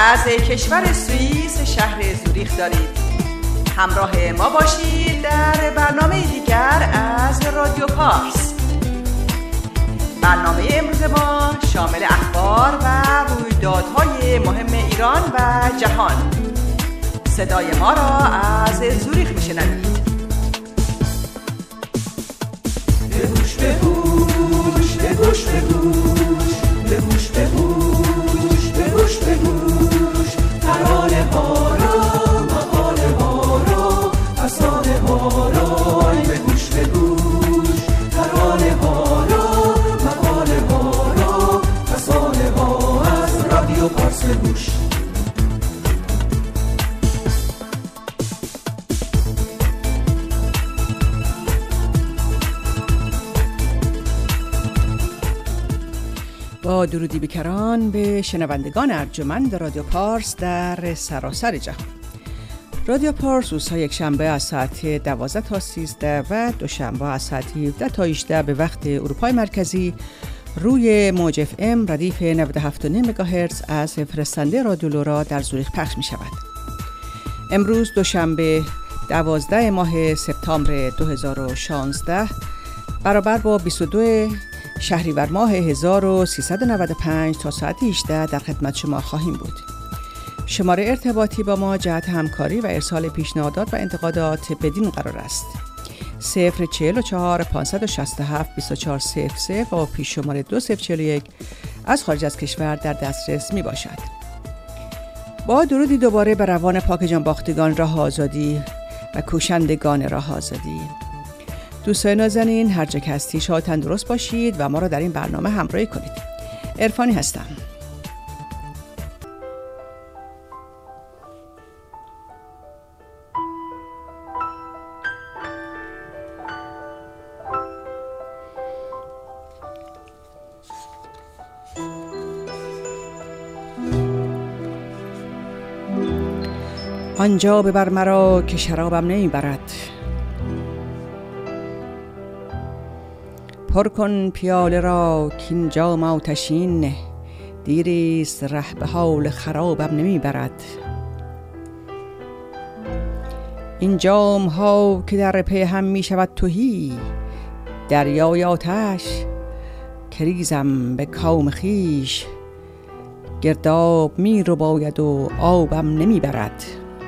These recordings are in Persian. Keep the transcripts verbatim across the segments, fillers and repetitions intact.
از کشور سوئیس شهر زوریخ دارید. همراه ما باشید در برنامه دیگر از رادیو پارس. برنامه امروز ما شامل اخبار و رویدادهای مهم ایران و جهان. صدای ما را از زوریخ میشنوید. بگوش بگوش بگوش بگوش بگوش بگوش بگوش بگوش ترانه ها را مقاله ها را افسانه ها را بگوش بگوش ترانه ها را مقاله ها را افسانه ها از رادیو پارس بگوش. با درودی بیکران به شنوندگان ارجمند رادیو پارس در سراسر جهان. رادیو پارس روزهای یک شنبه از ساعت دوازده تا سیزده و دوشنبه از ساعت هفده تا هجده به وقت اروپای مرکزی روی موج اف ام ردیف نود و هفت و نیم مگاهرتز از فرستنده رادیو لورا در زوریخ پخش می شود. امروز دوشنبه دوازده ماه سپتامبر دو هزار و شانزده برابر با بیست و دو شهریور ماه هزار و سیصد و نود و پنج تا ساعت هجده در خدمت شما خواهیم بود. شماره ارتباطی با ما جهت همکاری و ارسال پیشنهادات و انتقادات بدین قرار است: صفر چهل و چهار پانصد و شصت و هفت بیست و چهار صفر صفر و پیش شماره دو صفر چهل و یک از خارج از کشور در دسترس می باشد. با درودی دوباره به روان پاک جانباختگان راه آزادی و کوشندگان راه آزادی. دوستان نازنین، هر جا که هستی شاد تندرست باشید و ما را در این برنامه همراهی کنید. عرفانی هستم. آنجا ببر مرا که شرابم نمیبرد، پر کن پیاله را که این جام آتشین، دیریست ره به حال خرابم نمیبرد. این جام ها که در پی هم می شود تهی، دریای آتش که ریزم به کام خیش، گرداب می رو باید و آبم نمیبرد.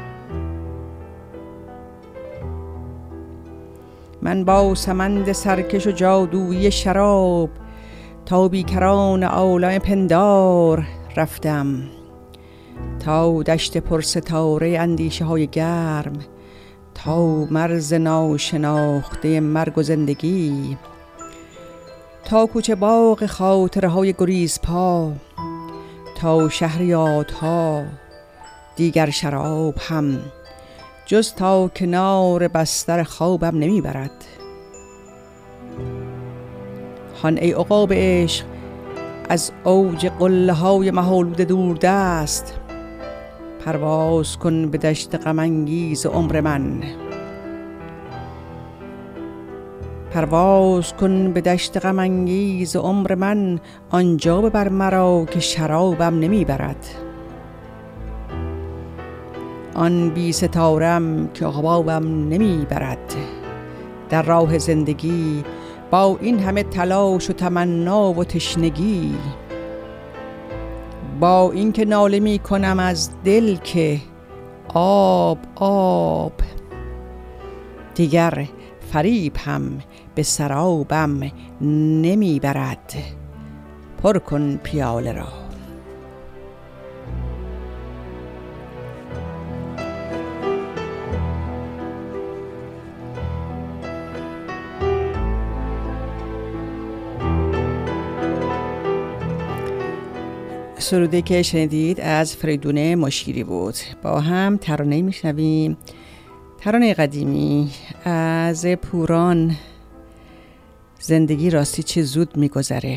من با سمند سرکش و جادویی شراب تا بیکران عالم پندار رفتم، تا دشت پر ستاره اندیشه های گرم، تا مرز ناشناخته مرگ و زندگی، تا کوچه باغ خاطره های گریز پا، تا شهر یادها دیگر شراب هم جز تا کنار بستر خوابم نمیبرد. هان ای عقاب عشق از اوج قله های مه‌آلود دور دست، پرواز کن به دشت غم انگیز عمر من، پرواز کن به دشت غم انگیز عمر من، آنجا ببر مرا که شرابم نمیبرد. آن بی ستارم که حبابم نمی برد، در راه زندگی با این همه تلاش و تمنا و تشنگی، با این که ناله می کنم از دل که آب آب، دیگر فریب هم به سرابم نمی برد. پر کن پیاله را. سروده که شنیدید از فریدون مشیری بود. با هم ترانه میشنویم، ترانه قدیمی از پوران، زندگی راستی چه زود میگذره.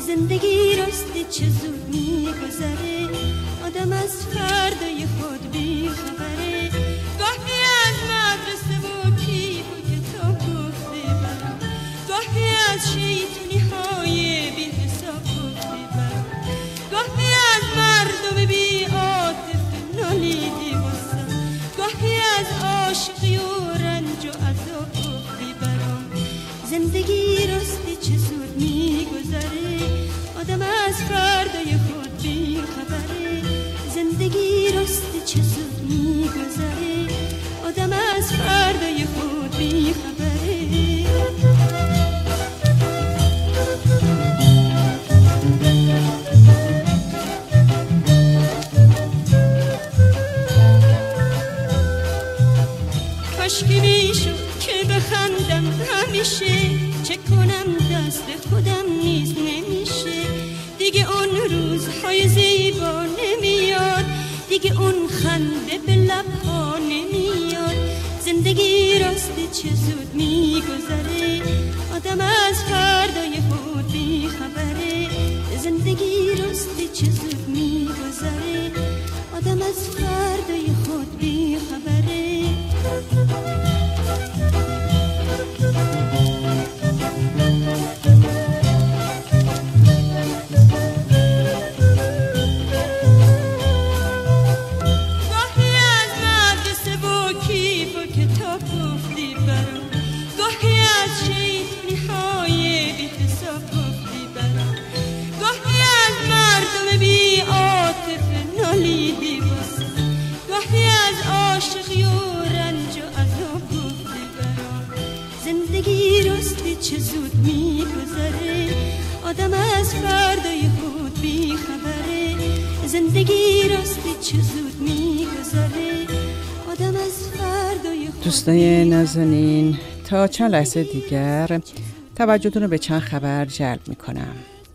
زندگی راستی چه زود میگذره، آدم از فردای خود بی خبره. گاهی از مدرسه و کیف و کتاب گفته برم، گاهی از شیطونی های بی حساب گفته برم، گاهی از مردم بی عاطفه نالیدی واسم، گاهی از عاشقی و رنج و عذاب گفته برم. زندگی راستی چه زود میگذره، آدم از فردای خود بی خبره. زندگی راستی چه زود میگذره، آدم از فردای خود بی خبره. کاشکی میشد که بخندم همیشه، چه کنم دست خودم نیست نمیشه. دیگه اون روزهای زیبا نمیاد، دیگه اون خنده به لبها نمیاد. زندگی راستی چه زود میگذره، آدم از فردای خود بی خبره. زندگی راستی چه زود میگذره، آدم از فردای خود بی خبره. چه زود میگذره، آدم از فردای خود بی خبره. زندگی راستی چه زود میگذره، آدم از فردای خود. دوستان نازنین، تا چند لحظه دیگر توجهتون رو به چند خبر جلب میکنم.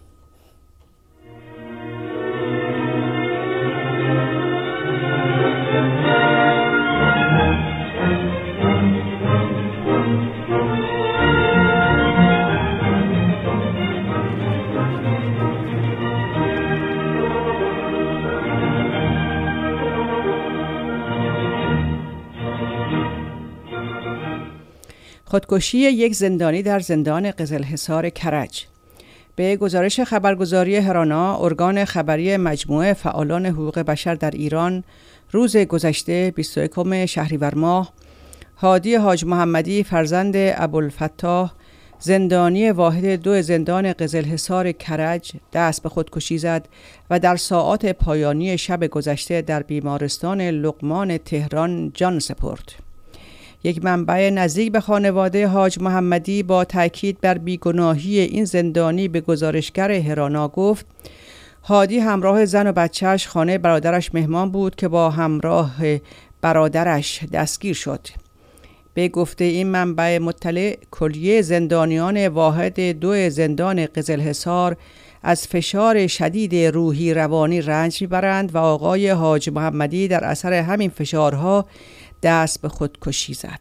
خودکشی یک زندانی در زندان قزلحصار کرج. به گزارش خبرگزاری هرانا، ارگان خبری مجموعه فعالان حقوق بشر در ایران، روز گذشته بیست و یکم شهریور ماه، هادی حاج محمدی فرزند ابوالفتاح، زندانی واحد دو زندان قزلحصار کرج، دست به خودکشی زد و در ساعات پایانی شب گذشته در بیمارستان لقمان تهران جان سپرد. یک منبع نزدیک به خانواده حاج محمدی با تاکید بر بیگناهی این زندانی به گزارشگر هرانا گفت هادی همراه زن و بچهش خانه برادرش مهمان بود که با همراه برادرش دستگیر شد. به گفته این منبع مطلع، کلیه زندانیان واحد دو زندان قزلحصار از فشار شدید روحی روانی رنج میبرند و آقای حاج محمدی در اثر همین فشارها دست به خودکشی زد.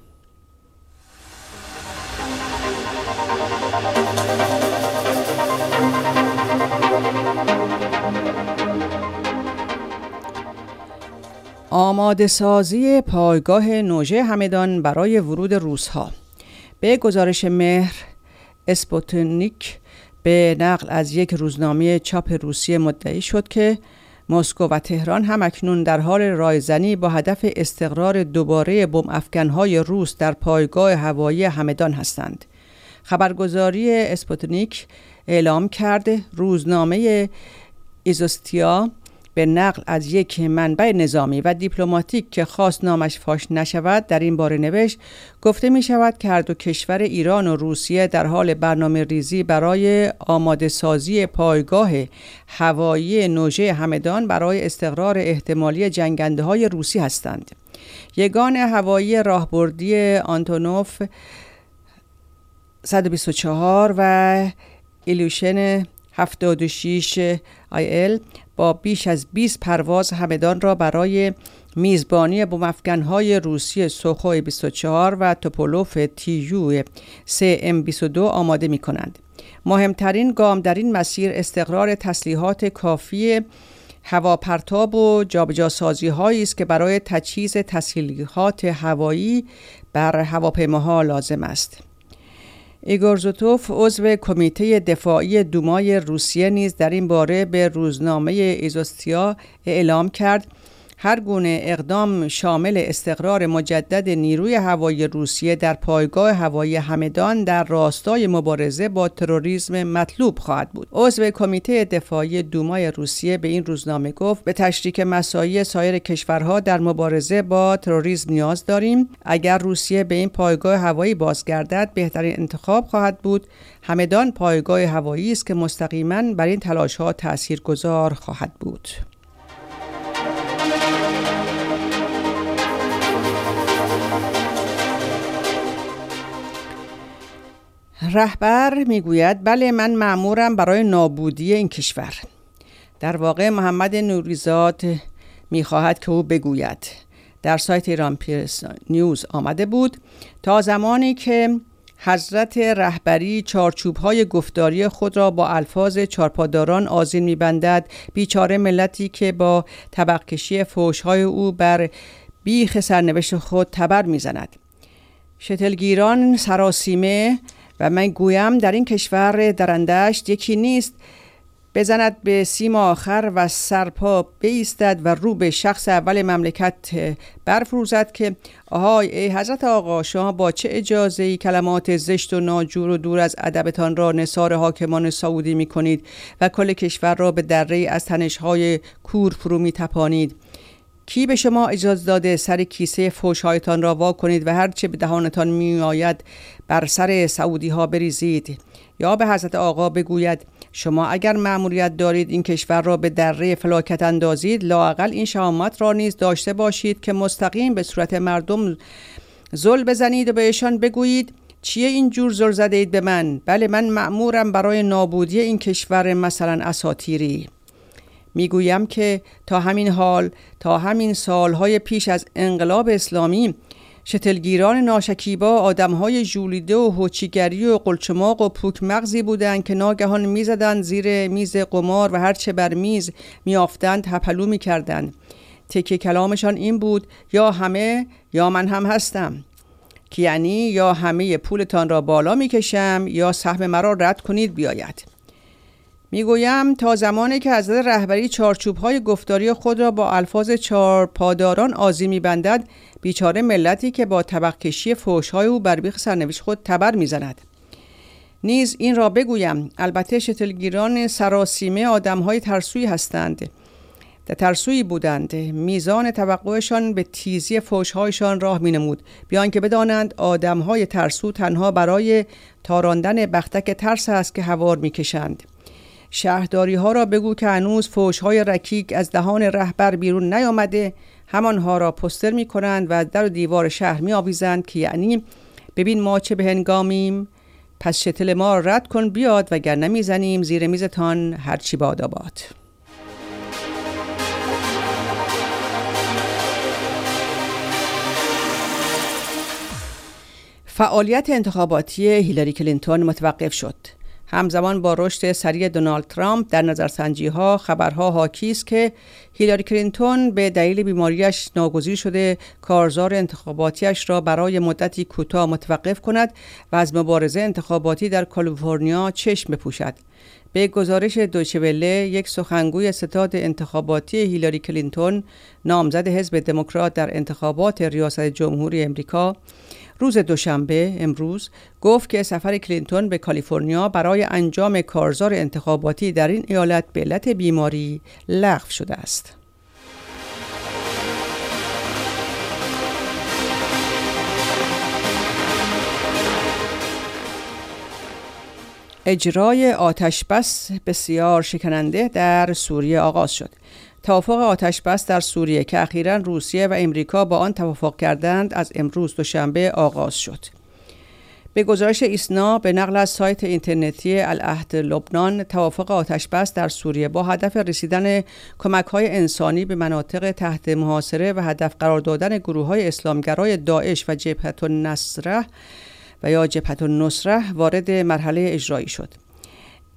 آماده سازی پایگاه نوژه همدان برای ورود روس‌ها. به گزارش مهر، اسپوتنیک به نقل از یک روزنامه چاپ روسیه مدعی شد که مسکو و تهران هم اکنون در حال رایزنی با هدف استقرار دوباره بمب افکن‌های روس در پایگاه هوایی همدان هستند. خبرگزاری اسپوتنیک اعلام کرده روزنامه ایزوستیا به نقل از یک منبع نظامی و دیپلماتیک که خواست نامش فاش نشود در این باره نوشت گفته می شود که هر دو کشور ایران و روسیه در حال برنامه ریزی برای آماده سازی پایگاه هوایی نوژه همدان برای استقرار احتمالی جنگنده های روسی هستند. یگان هوایی راهبردی آنتونوف صد و بیست و چهار و ایلوشن هفتاد و شش آی ال با بیش از بیست پرواز همدان را برای میزبانی بمب افکن‌های روسی سوخوی بیست و چهار و توپولوف تی یو سه ام بیست و دو آماده می کنند. مهمترین گام در این مسیر استقرار تسلیحات کافی هواپرتاب و جابجاسازی هایی است که برای تجهیز تسلیحات هوایی بر هواپیماها لازم است. ایگور زوتوف عضو کمیته دفاعی دومای روسیه نیز در این باره به روزنامه ایزوستیا اعلام کرد هر گونه اقدام شامل استقرار مجدد نیروی هوایی روسیه در پایگاه هوایی همدان در راستای مبارزه با تروریسم مطلوب خواهد بود. عضو کمیته دفاعی دومای روسیه به این روزنامه گفت به تشریک مساعی سایر کشورها در مبارزه با تروریسم نیاز داریم. اگر روسیه به این پایگاه هوایی بازگردد بهترین انتخاب خواهد بود. همدان پایگاه هوایی است که مستقیما بر این تلاش‌ها تاثیرگذار خواهد بود. رهبر میگوید بله من مأمورم برای نابودی این کشور. در واقع محمد نوریزاد میخواهد که او بگوید. در سایت ایران پرس نیوز آمده بود تا زمانی که حضرت رهبری چارچوب‌های گفتاری خود را با الفاظ چارپاداران آذین می‌بندد، بیچاره ملتی که با طبق کشی فحش‌های او بر بیخ سرنوشت خود تبر می‌زند. شتلگیران سراسیمه و من گویم در این کشور درندشت یکی نیست بزند به سیم آخر و سرپا بایستد و رو به شخص اول مملکت برفروزد که آهای ای حضرت آقا شما با چه اجازه‌ای کلمات زشت و ناجور و دور از ادبتان را نثار حاکمان سعودی می کنید و کل کشور را به دره‌ای از تنش‌های کور فرو می تپانید؟ کی به شما اجازه داده سر کیسه فحش‌هایتان را وا کنید و هر چه به دهانتان می آید بر سر سعودی ها بریزید؟ یا به حضرت آقا بگوید شما اگر مأموریت دارید این کشور را به دره فلاکت اندازید، لااقل این شهامت را نیز داشته باشید که مستقیم به صورت مردم زل بزنید و بهشان بگویید چیه این جور زل زده اید به من؟ بله من مأمورم برای نابودی این کشور مثلا اساطیری. میگویم که تا همین حال تا همین سالهای پیش از انقلاب اسلامی شتلگیران ناشکیبا آدمهای ژولیده و هوچیگری و قلچماق و پوک مغزی بودند که ناگهان میزدند زیر میز قمار و هرچه بر میز میافتند هپلو میکردند. تکه کلامشان این بود یا همه یا من هم هستم، که یعنی یا همه پولتان را بالا میکشم یا سهم مرا رد کنید بیاید. میگویم تا زمانی که حضرت رهبری چارچوب‌های گفتاری خود را با الفاظ چارپاداران آذین می‌بندد، بیچاره ملتی که با طبق کشی فحش‌های او بر بیخ سرنوشت خود تبر می‌زند. نیز این را بگویم البته شتلگیران سراسیمه آدم‌های ترسویی هستند، در ترسویی بودند، میزان توقعشان به تیزی فحش‌هایشان راه می‌نمود، بیان که بدانند آدم‌های ترسو تنها برای تاراندن بختک ترس است که هوار می‌کشند. شهرداری ها را بگو که هنوز فحش های رکیک از دهان رهبر بیرون نیامده، همانها را پستر می کنند و در دیوار شهر می آویزند که یعنی ببین ما چه به هنگامیم، پس شتل ما رد کن بیاد و گر نمی زنیم زیر میزتان هرچی باد آباد. فعالیت انتخاباتی هیلاری کلینتون متوقف شد. همزمان با رشد سریع دونالد ترامپ در نظرسنجی‌ها خبرها حاکی است که هیلاری کلینتون به دلیل بیماریش ناگزیر شده کارزار انتخاباتیش را برای مدتی کوتاه متوقف کند و از مبارزه انتخاباتی در کالیفرنیا چشم بپوشد. به گزارش دویچه وله، یک سخنگوی ستاد انتخاباتی هیلاری کلینتون نامزد حزب دموکرات در انتخابات ریاست جمهوری امریکا روز دوشنبه امروز گفت که سفر کلینتون به کالیفرنیا برای انجام کارزار انتخاباتی در این ایالت به علت بیماری لغو شده است. اجرای آتش بس بسیار شکننده در سوریه آغاز شد. توافق آتش بس در سوریه که اخیراً روسیه و امریکا با آن توافق کردند از امروز دوشنبه آغاز شد. به گزارش ایسنا به نقل از سایت اینترنتی العهد لبنان، توافق آتش بس در سوریه با هدف رسیدن کمک‌های انسانی به مناطق تحت محاصره و هدف قرار دادن گروه‌های اسلامگرای داعش و جبهة النصره و یا جبهة النصره وارد مرحله اجرایی شد.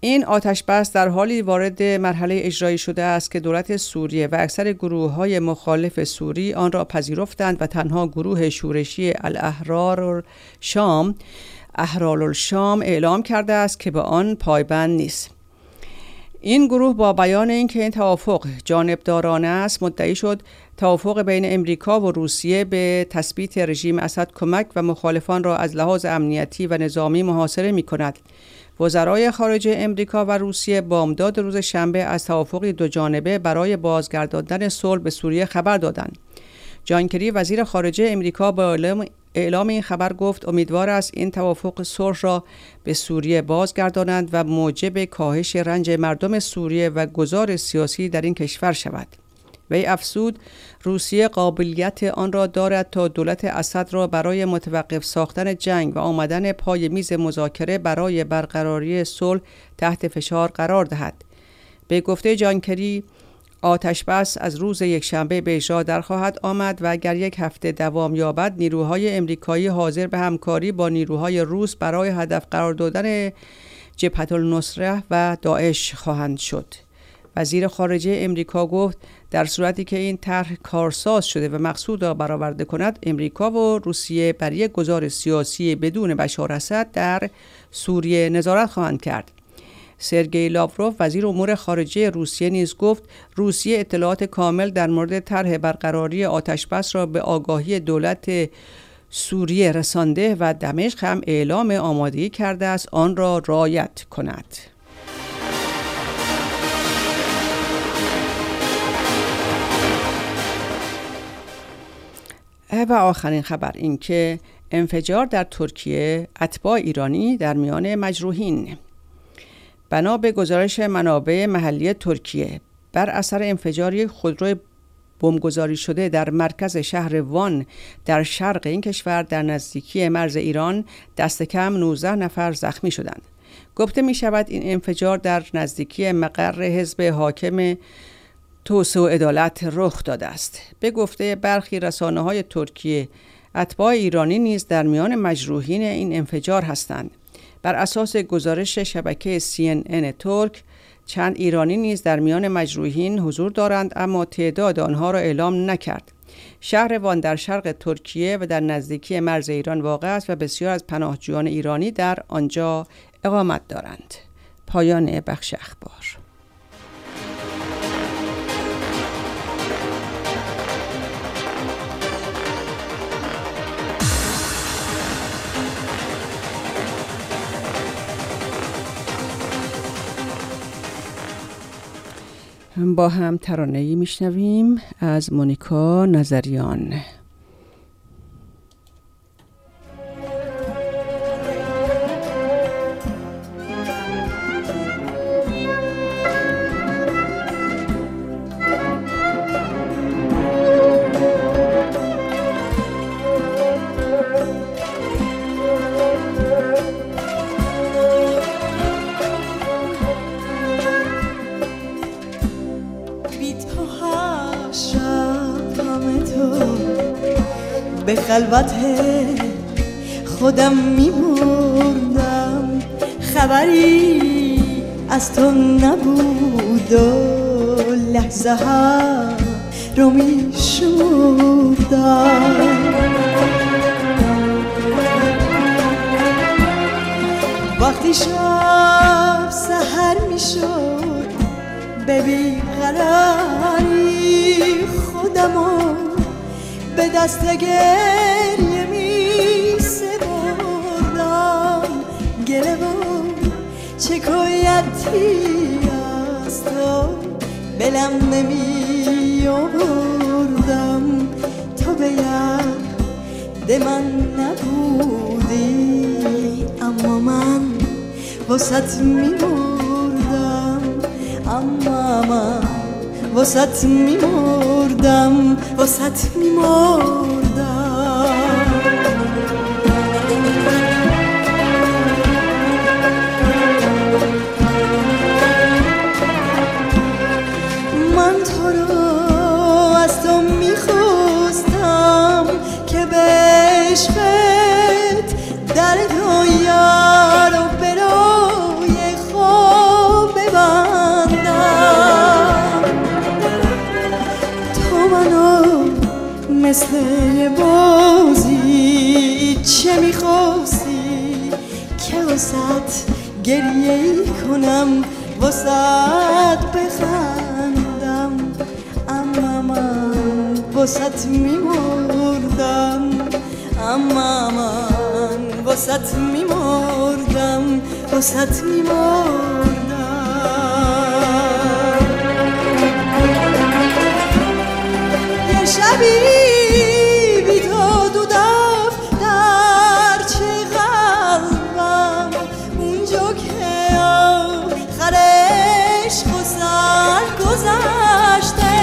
این آتش بس در حالی وارد مرحله اجرایی شده است که دولت سوریه و اکثر گروه‌های مخالف سوری آن را پذیرفتند و تنها گروه شورشی الاحرار شام احرار الشام اعلام کرده است که به آن پایبند نیست. این گروه با بیان اینکه این توافق جانبدارانه است مدعی شد توافق بین امریکا و روسیه به تثبیت رژیم اسد کمک و مخالفان را از لحاظ امنیتی و نظامی محاصره می کند. وزرای خارجه امریکا و روسیه بامداد روز شنبه از توافقی دو جانبه برای بازگرداندن صلح به سوریه خبر دادند. جان کری وزیر خارجه امریکا با اعلام این خبر گفت امیدوار است این توافق صلح را به سوریه بازگردانند و موجب کاهش رنج مردم سوریه و گذار سیاسی در این کشور شود. وی افزود روسیه قابلیت آن را دارد تا دولت اسد را برای متوقف ساختن جنگ و آمدن پای میز مذاکره برای برقراری صلح تحت فشار قرار دهد. به گفته جان کری آتش بس از روز یکشنبه به اجرا در خواهد آمد و اگر یک هفته دوام یابد نیروهای امریکایی حاضر به همکاری با نیروهای روس برای هدف قرار دادن جبهة النصره و داعش خواهند شد. وزیر خارجه امریکا گفت در صورتی که این طرح کارساز شده و مقصود را برآورده کند امریکا و روسیه بر یک گذار سیاسی بدون بشار اسد در سوریه نظارت خواهند کرد. سرگئی لاوروف وزیر امور خارجه روسیه نیز گفت روسیه اطلاعات کامل در مورد طرح برقراری آتش بس را به آگاهی دولت سوریه رسانده و دمشق هم اعلام آمادگی کرده است آن را رعایت کند. و آخرین خبر این که انفجار در ترکیه اتباع ایرانی در میان مجروحین. بنا به گزارش منابع محلی ترکیه بر اثر انفجار یک خودروی بمبگذاری شده در مرکز شهر وان در شرق این کشور در نزدیکی مرز ایران دست کم نوزده نفر زخمی شدند. گفته می شود این انفجار در نزدیکی مقر حزب حاکم توسعه و عدالت رخ داده است. به گفته برخی رسانه‌های ترکیه اتباع ایرانی نیز در میان مجروحین این انفجار هستند. بر اساس گزارش شبکه سی ان ان ترک چند ایرانی نیز در میان مجروحین حضور دارند اما تعداد آنها را اعلام نکرد. شهر وان در شرق ترکیه و در نزدیکی مرز ایران واقع است و بسیار از پناهجویان ایرانی در آنجا اقامت دارند. پایان بخش اخبار. با هم ترانه‌ای میشنویم از مونیکا نظریان. به خلوت خودم میمردم، خبری از تو نبود و لحظه ها رو میشمردم. وقتی شب سحر میشد به بیقراری خودمو به دست گریه می سپردم. گله و شکایتی از تو بلم نمی آوردم، تو به یاد من نبودی اما من واسط می مردم، اما من واسط می مردم، واسط می مردم. من تو رو از تو می خواستم که به عشقت در دنیا رو برای خود مثل یه بازی چه میخواستی که واسط گریه کنم، واسط بخندم، اما من واسط میمردم، اما من واسط میمردم، واسط میمردم. یه شبی بی تو دو دف در چه قلبم، اونجا که آخرش گذر گذشته،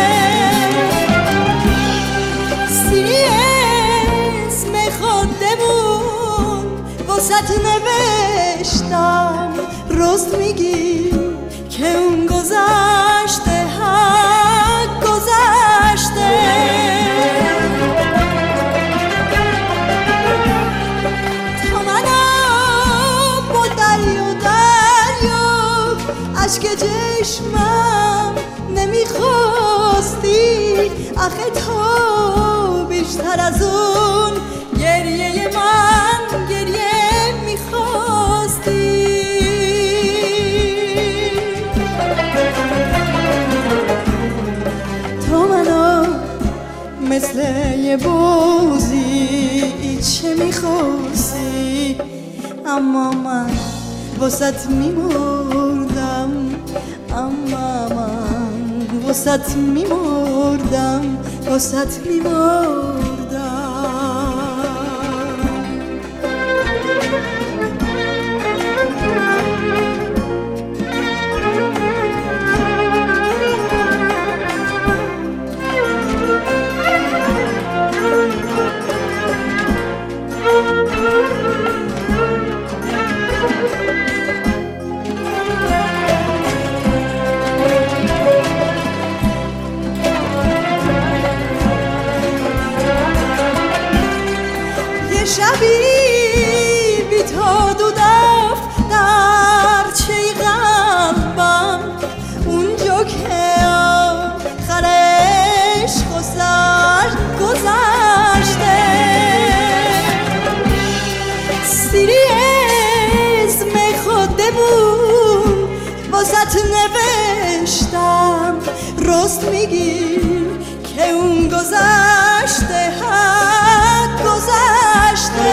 سیری اسم خودمون واسط نوشتم، راست میگی که اون گذشته حق گذشته. تا منم با دریا دریا عشق چشمم نمیخواستی، آخه تو بیشتر از اون گریه من گریه میخواستی. تو منو مثل یه بازی چه میخواستی، اما من واسط میمردم، اما من واسط میمردم، واسط میمردم. شبی بی تو دو دف در چه قلبم، اونجا که آخرش گذشت گذشته، سیری اسم خودمون واسط نوشتم، راست میگی که اون گذشته حق گذشته.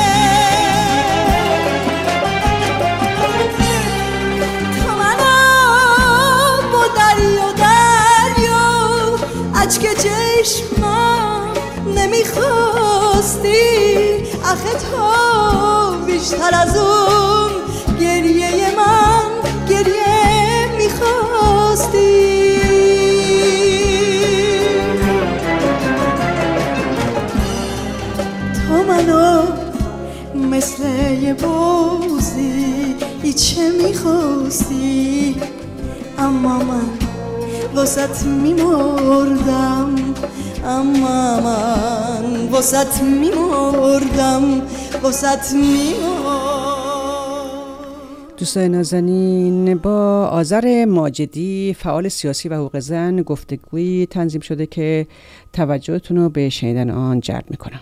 تا منم با دریا دریا اشک چشمم نمیخواستی، آخه تو بیشتر از اون گریه من گریه میخواستی. تو منو مثل یه بازی چه میخواستی، اما من واسط میمردم، اما من واسط میمردم، واسط میمردم. دوستان نازنین، با آذر ماجدی فعال سیاسی و حقوق زن گفتگویی تنظیم شده که توجهتون رو به شنیدن آن جلب میکنم.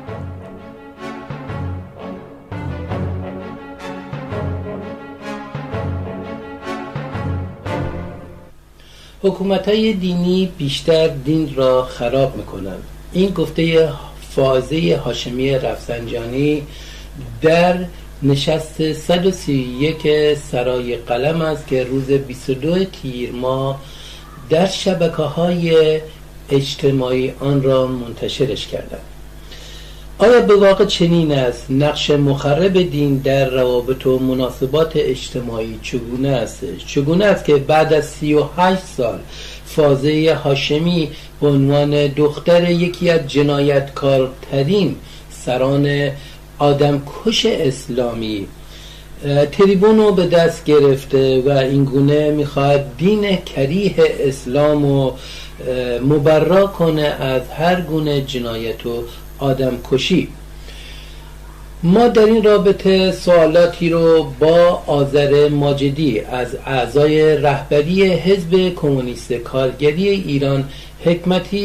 حکومت‌های دینی بیشتر دین را خراب میکنند. این گفته فائزه هاشمی رفسنجانی در نشست صد و سی و یک سرای قلم است که روز بیست و دو تیر ماه در شبکه‌های اجتماعی آن را منتشرش کردند. آیا به واقع چنین است؟ نقش مخرب دین در روابط و مناسبات اجتماعی چگونه است؟ چگونه است که بعد از سی و هشت سال فائزه هاشمی به عنوان دختر یکی از جنایتکارترین سران آدمکش اسلامی تریبون رو به دست گرفته و اینگونه میخواد دین کریه اسلام رو مبرا کنه از هر گونه جنایت و آدم کشی. ما در این رابطه سوالاتی رو با آذر ماجدی از اعضای رهبری حزب کمونیست کارگری ایران حکمتیست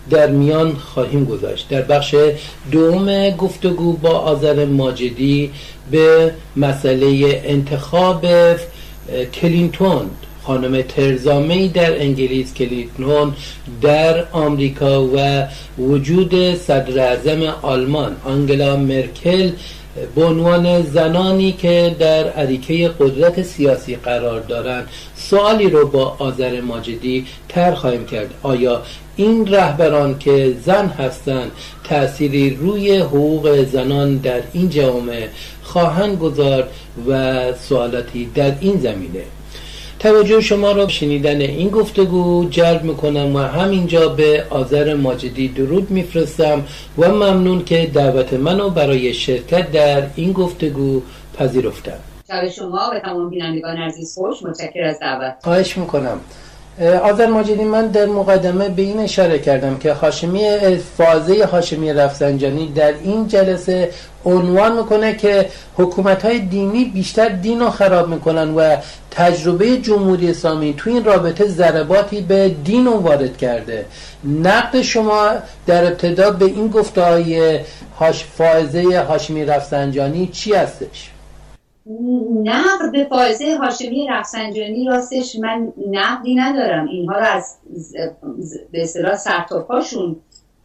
در میان خواهیم گذاشت. در بخش دوم گفتگو با آذر ماجدی به مسئله انتخاب کلینتون، خانم ترزا می در انگلیس، کلینتون در آمریکا و وجود صدر اعظم آلمان آنگلا مرکل به عنوان زنانی که در اریکه قدرت سیاسی قرار دارند، سوالی رو با آذر ماجدی طرح خواهیم کرد. آیا این رهبران که زن هستند تأثیری روی حقوق زنان در این جامعه خواهند گذارد و سوالاتی در این زمینه؟ توجه شما را شنیدن این گفتگو جلب میکنم و همینجا به آذر ماجدی درود میفرستم و ممنون که دعوت منو برای شرکت در این گفتگو پذیرفتم. شب شما و تمام بینندگان عزیز خوش، متشکرم از دعوت. خواهش میکنم. آذر ماجدی، من در مقدمه به این اشاره کردم که هاشمی فازه هاشمی رفسنجانی در این جلسه عنوان میکنه که حکومت‌های دینی بیشتر دین رو خراب میکنن و تجربه جمهوری اسلامی تو این رابطه ضرباتی به دین رو وارد کرده. نقد شما در ابتدا به این گفته‌های هاش فائزه هاشمی رفسنجانی چی هستش؟ نقد به فائزه هاشمی رفسنجانی راستش من نقدی ندارم. اینها رو از به اصطلاح سرتاپاشون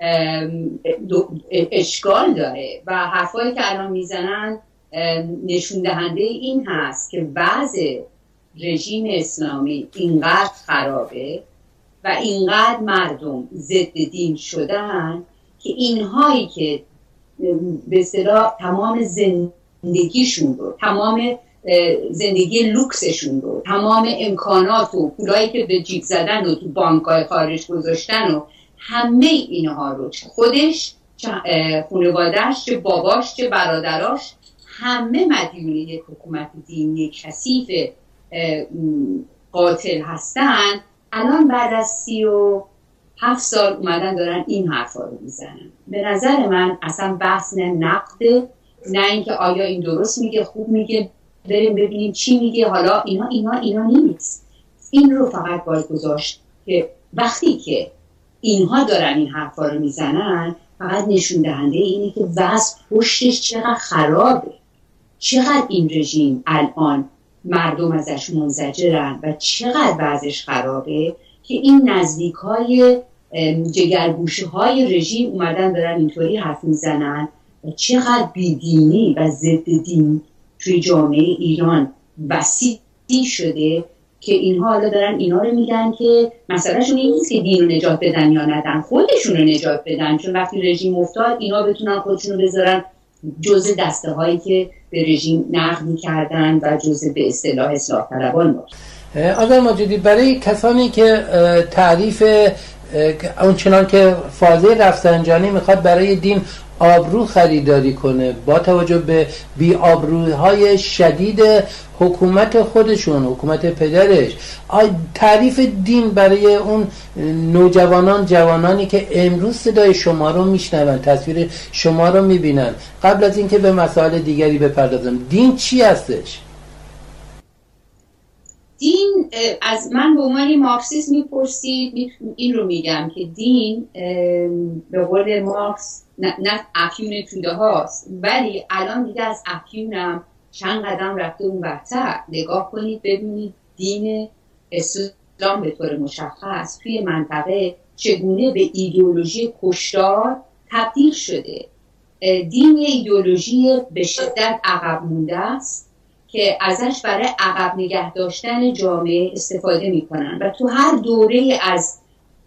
اشکال داره و حرفایی که الان میزنن نشون دهنده این هست که وضع رژیم اسلامی اینقدر خرابه و اینقدر مردم ضد دین شدن که اینهایی که به اصطلاح تمام زندگیشون رو، تمام زندگی لوکسشون رو، تمام امکانات و پولایی که به جیب زدن و تو بانک‌های خارج گذاشتن و همه اینها رو، چه خودش، چه خانواده‌اش، چه باباش، چه برادراش، همه مدیون یک حکومت دینی کثیف قاتل هستن. الان بعد از سی و هفت سال اومدن دارن این حرفا رو میزنن. به نظر من اصلا بحث نه نقده، نه اینکه آیا این درست میگه، خوب میگه، بریم ببینیم چی میگه. حالا اینا اینا اینا نیست. این رو فقط باید گذاشت که وقتی که اینها دارن این حرفا رو میزنن فقط نشون دهنده اینه که وضع پشتش چقدر خرابه، چقدر این رژیم الان مردم ازش منزجرن و چقدر وضعش خرابه که این نزدیکای جگرگوشه های رژیم اومدن دارن اینطوری حرف میزنن و چقدر بیدینی و ضد دین توی جامعه ایران وسیع شده که اینها حالا دارن اینا رو میگن که مسئلهشون این نیست که دین رو نجات بدن یا ندن، خودشون رو نجات بدن، چون وقتی رژیم افتاد اینا بتونن خودشون رو بذارن جزء دسته هایی که به رژیم نقد می‌کردن و جزء به اصطلاح اصلاح طلبان بود. آذر ماجدی، برای کسانی که تعریف اون چنان که فازه رفسنجانی میخواد برای دین آبرو خریداری کنه با توجه به بی آبروهای شدید حکومت خودشون، حکومت پدرش، تعریف دین برای اون نوجوانان، جوانانی که امروز صدای شما رو میشنون، تصویر شما رو میبینن، قبل از اینکه به مسائل دیگری بپردازم، دین چی هستش؟ دین، از من به عنوان مارکسیست میپرسید، این رو میگم که دین به قول مارکس نه افیون توده هاست، ولی الان دیگه از افیونم چند قدم رفته اون برتر. نگاه کنید ببینید دین اسلام به طور مشخص توی منطقه چگونه به ایدئولوژی کشتار تبدیل شده. دین یه ایدئولوژی به شدت عقب مونده است که ازش برای عقب نگه داشتن جامعه استفاده میکنن و تو هر دوره از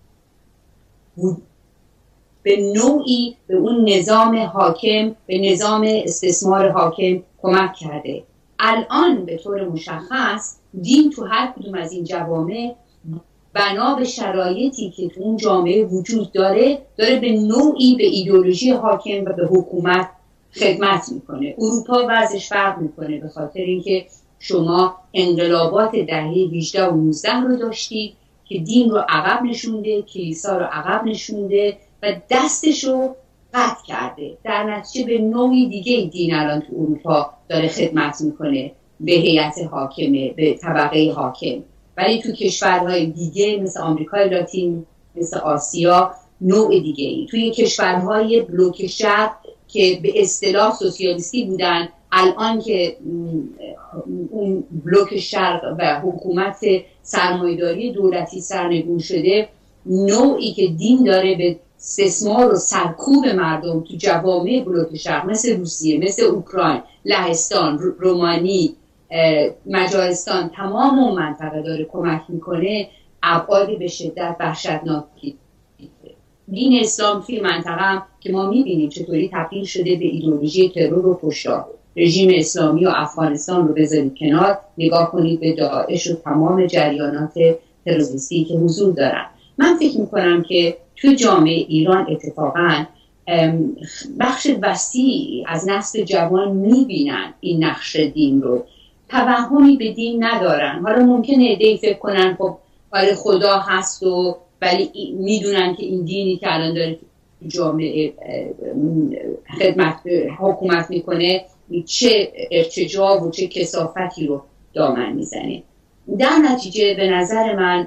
به نوعی به اون نظام حاکم، به نظام استثمار حاکم کمک کرده. الان به طور مشخص دین تو هر کدوم از این جوامع بنا به شرایطی که تو اون جامعه وجود داره داره به نوعی به ایدئولوژی حاکم و به حکومت خدمت میکنه. اروپا وضعش فرق میکنه به خاطر اینکه شما انقلابات دهه هجده و نوزده رو داشتید که دین رو عقب نشونده، کلیسا رو عقب نشونده و دستش رو قطع کرده. در نتیجه به نوعی دیگه دین الان تو اروپا داره خدمت میکنه به هیئت حاکمه، به طبقه حاکم. ولی تو کشورهای دیگه مثل آمریکای لاتین، مثل آسیا، نوع دیگه ای. توی کشورهای بلوک شرق که به اصطلاح سوسیالیستی بودن، الان که اون بلوک شرق و حکومت سرمایه‌داری دولتی سرنگون شده، نوعی که دین داره به استثمار و سرکوب مردم تو جوامع بلوک شرق مثل روسیه، مثل اوکراین، لهستان، رومانی، مجارستان، تمام اون منطقه داره کمک میکنه، ابعاد به شدت وحشتناکی. دین اسلام توی منطقه هم که ما میبینیم چطوری تبدیل شده به ایدئولوژی ترور و کشتار. رژیم اسلامی و افغانستان رو بذارید کنار، نگاه کنید به داعش و تمام جریانات تروریستی که حضور دارن. من فکر میکنم که توی جامعه ایران اتفاقاً بخش وسیعی از نسل جوان میبینن این نقش دین رو، توهمی به دین ندارن. حالا ممکنه عده‌ای فکر کنن خب آره خدا هست و ولی میدونن که این دینی که الان داره جامعه خدمت حکومت میکنه چه ارتجاع و چه کثافتی رو دامن میزنه. در نتیجه به نظر من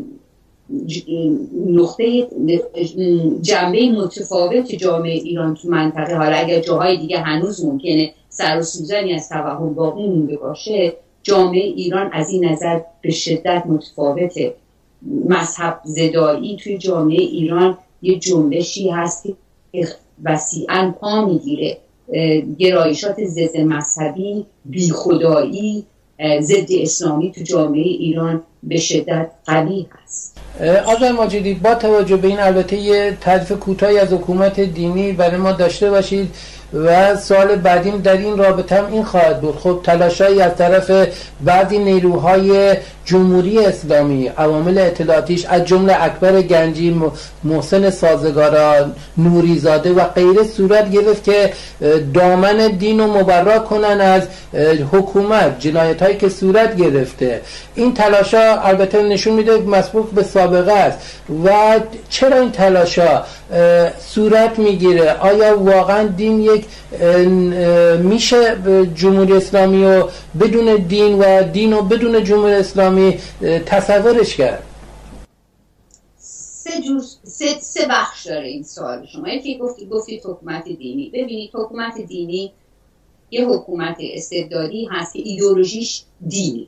نقطه جنبه متفاوت جامعه ایران تو منطقه، حالا اگر جاهای دیگه هنوز ممکنه سر و سوزنی از توهم باقی مونده باشه، جامعه ایران از این نظر به شدت متفاوته. مذهب زدایی توی جامعه ایران یه جنبشی هست که وسیعاً پا میگیره. گرایشات ضد مذهبی، بیخدایی، ضد اسلامی تو جامعه ایران به شدت قوی هست. آقای ماجدی، با توجه به این البته یه تعریف کوتاهی از حکومت دینی برای ما داشته باشید و سوال بعدیم در این رابطه هم این خواهد بود. خب تلاشایی از طرف بعضی نیروهای جمهوری اسلامی، عوامل اطلاعاتیش از جمله اکبر گنجی، محسن سازگارا، نوریزاده و غیره صورت گرفت که دامن دین رو مبرا کنن از حکومت، جنایت هایی که صورت گرفته. این تلاشا البته نشون میده مسبوق به سابقه است. و چرا این تلاشا صورت میگیره؟ آیا واقعا دین یک میشه جمهوری اسلامی رو بدون دین و دین رو بدون جمهوری اسلامی تصورش کرد؟ سه جور سه, سه بخش داره این سوال شما. یکی گفتید گفتید حکومت دینی. ببینید حکومت دینی یه حکومت استبدادی هست که ایدئولوژیش دینی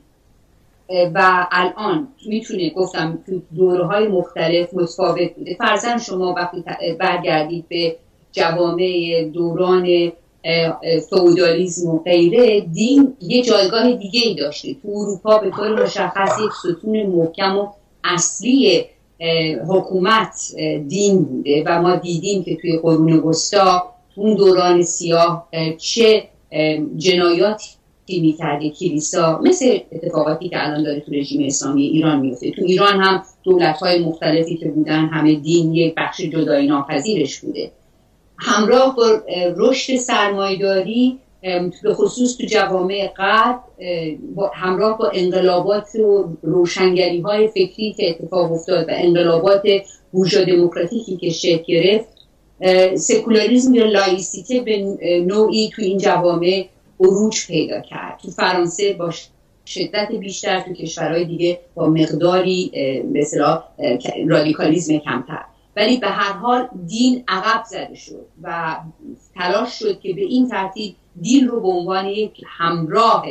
و الان میتونه گفتم تو دوره‌های مختلف متفاوت بوده. فرضاً شما وقتی برگردید به جوامع دوران فئودالیسم و غیره، دین یه جایگاه دیگه ای داشته. تو اروپا به طور مشخص یک ستون محکم و اصلی حکومت دین بوده و ما دیدیم که توی قرون وسطی اون دوران سیاه چه جنایاتی میکرده کلیسا، مثل اتفاقاتی که الان داره تو رژیم اسلامی ایران میفته. تو ایران هم دولت‌های مختلفی که بودن همه دین یک بخش جدایی ناپذیرش بوده. همراه با رشد سرمایه‌داری به خصوص تو جوامع غرب، همراه با انقلابات و روشنگری‌های فکری که اتفاق افتاد و انقلابات بورژوا دموکراتیکی که شکل گرفت، سکولاریسم یا لایسیته به نوعی تو این جوامع عروج پیدا کرد. تو فرانسه با شدت بیشتر، تو کشورهای دیگه با مقداری به اصطلاح رادیکالیسم کمتر. ولی به هر حال دین عقب زده شد و تلاش شد که به این ترتیب دین رو به عنوان یک همراه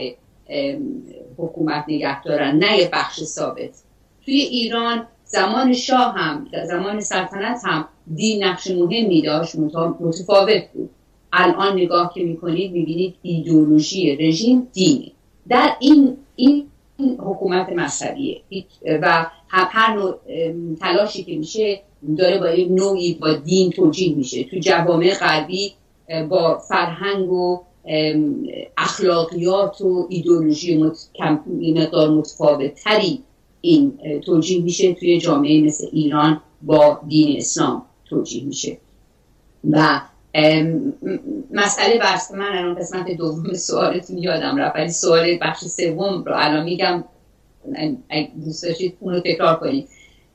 حکومت نگه دارن، نه یک بخش ثابت. توی ایران زمان شاه هم، زمان سلطنت هم دین نقش مهمی داشت، متفاوت بود. الان نگاه که میکنید میبینید ایدئولوژی رژیم دینه. در این این حکومت مذهبیه و هر نوع تلاشی که میشه داره با یک نوعی با دین توجیه میشه. تو جوامع غربی با فرهنگ و اخلاقیات و ایدئولوژی مقدار متفاوت تری این توجیه میشه. توی جامعه مثل ایران با دین اسلام توجیه میشه. و مسئله بحث من الان قسمت دوم سوالتون یادم رفت، ولی سوال بخش سوم رو الان میگم، اگه دوست داشتید اون رو تکرار کنید.